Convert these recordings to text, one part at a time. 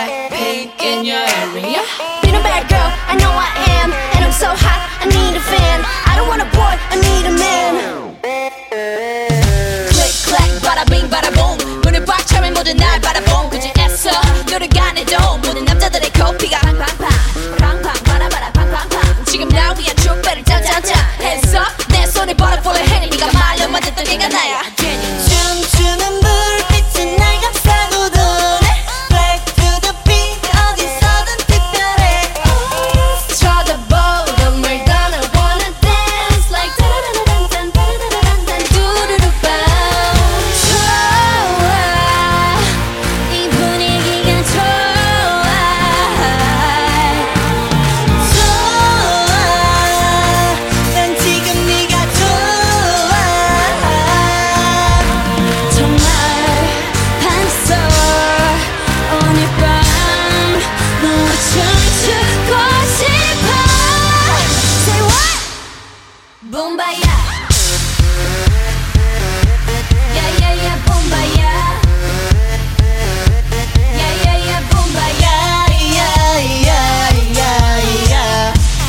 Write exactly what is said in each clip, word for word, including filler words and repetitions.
Blackpink in your area. Being a bad girl, I know I am, and I'm so hot, I need a fan. I don't want a boy, I need a man. Click clack bada bing bada boom. 문을 꽉 차면 모두 날 바라봄. 굳이 애써 노래가 안 해도 모든 남자들의 코피가 팡팡팡 팡팡 바라바라 팡팡팡. 지금 날 위한 축배를 짠짠짠 Hands up 내 손에 butterfly hand. 네가 말려 만졌던 네가 나야. 춤추는 불빛은 날 감싸고 도네. Black to the beat 어디서든 특별해. 쳐다보던 말 don't I wanna dance like 따라라란딴 따라라란딴 두루루빵. 좋아, 이 분위기가 좋아. 좋아, 난 지금 네가 좋아. 정말 반서 오늘 밤 너와 춤추고 싶어. Say what? 붐바야 야야야 붐바야 야야야 붐바야 야야야야야.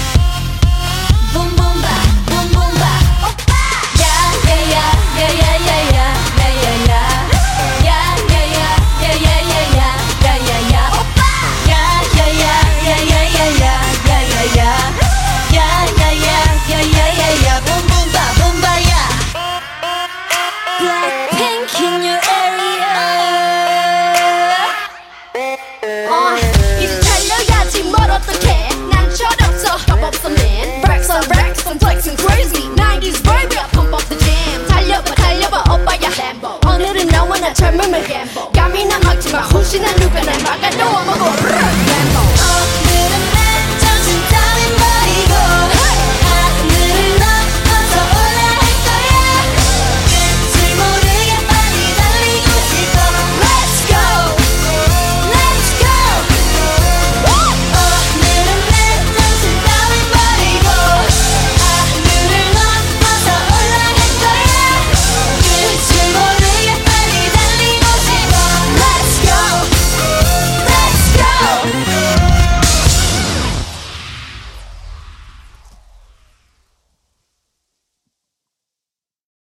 붐붐바 붐붐바 오빠 야야야 야야야야 야야야 야야야 야야야야 야야야 오빠 야야야 야야야야 야야야 야야야 야야야야 붐붐바 붐바야. Blackpink in your area. 어, 이제 달려야지 뭘 어떡해. 난 철없어 겁없어 man. Racks on racks I'm flexing crazy. 나이티즈 baby I pump up the jam. 달려봐 달려봐 오빠야 Lambo. 오늘은 너와 나 젊음을 gamble. 감이 나 막지마 혹시나 누가 날 막아도 어머고